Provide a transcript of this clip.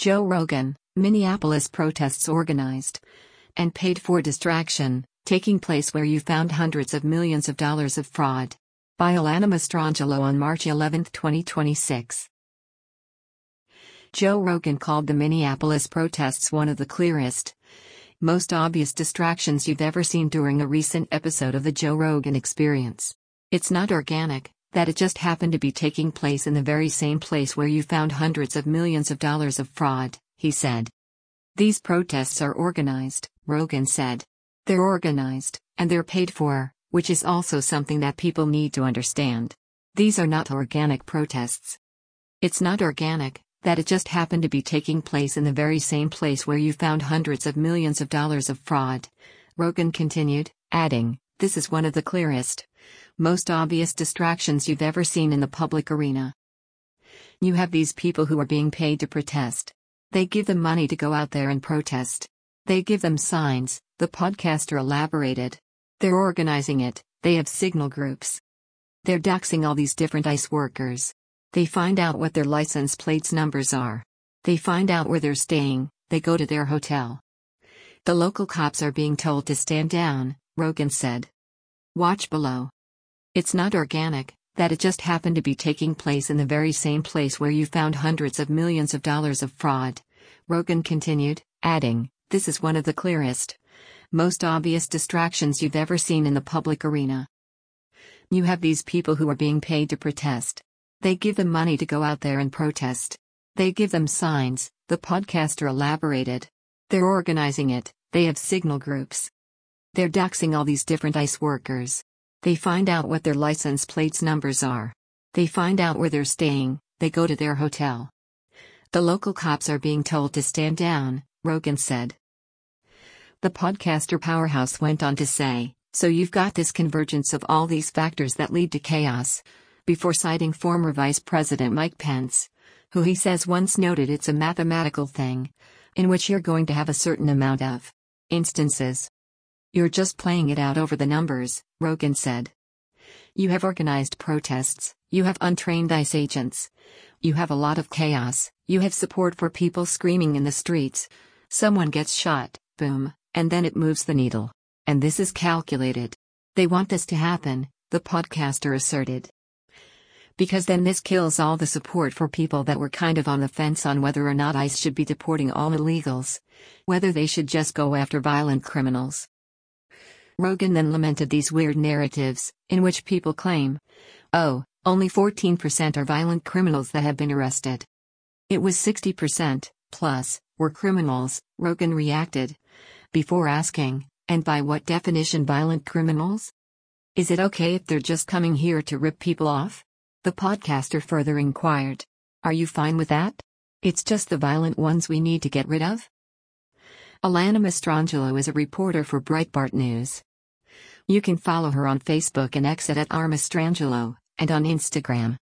Joe Rogan, Minneapolis protests organized and paid for distraction, taking place where you found hundreds of millions of dollars of fraud. By Alana Mastrangelo on March 11, 2026. Joe Rogan called the Minneapolis protests one of the clearest, most obvious distractions you've ever seen during a recent episode of The Joe Rogan Experience. It's not organic, that it just happened to be taking place in the very same place where you found hundreds of millions of dollars of fraud, he said. These protests are organized, Rogan said. They're organized, and they're paid for, which is also something that people need to understand. These are not organic protests. It's not organic, that it just happened to be taking place in the very same place where you found hundreds of millions of dollars of fraud, Rogan continued, adding, this is one of the clearest, most obvious distractions you've ever seen in the public arena. You have these people who are being paid to protest. They give them money to go out there and protest. They give them signs, the podcaster elaborated. They're organizing it, they have signal groups. They're doxing all these different ICE workers. They find out what their license plates numbers are. They find out where they're staying, they go to their hotel. The local cops are being told to stand down, Rogan said. Watch below. It's not organic, that it just happened to be taking place in the very same place where you found hundreds of millions of dollars of fraud, Rogan continued, adding, this is one of the clearest, most obvious distractions you've ever seen in the public arena. You have these people who are being paid to protest. They give them money to go out there and protest. They give them signs, the podcaster elaborated. They're organizing it, they have signal groups. They're doxing all these different ICE workers. They find out what their license plates numbers are. They find out where they're staying, they go to their hotel. The local cops are being told to stand down, Rogan said. The podcaster powerhouse went on to say, so you've got this convergence of all these factors that lead to chaos, before citing former Vice President Mike Pence, who he says once noted it's a mathematical thing, in which you're going to have a certain amount of instances. You're just playing it out over the numbers, Rogan said. You have organized protests, you have untrained ICE agents. You have a lot of chaos, you have support for people screaming in the streets. Someone gets shot, boom, and then it moves the needle. And this is calculated. They want this to happen, the podcaster asserted. Because then this kills all the support for people that were kind of on the fence on whether or not ICE should be deporting all illegals, whether they should just go after violent criminals. Rogan then lamented these weird narratives, in which people claim, oh, only 14% are violent criminals that have been arrested. It was 60%, plus, were criminals, Rogan reacted, before asking, and by what definition violent criminals? Is it okay if they're just coming here to rip people off? The podcaster further inquired. Are you fine with that? It's just the violent ones we need to get rid of? Alana Mastrangelo is a reporter for Breitbart News. You can follow her on Facebook and X at @rmastrangelo, and on Instagram.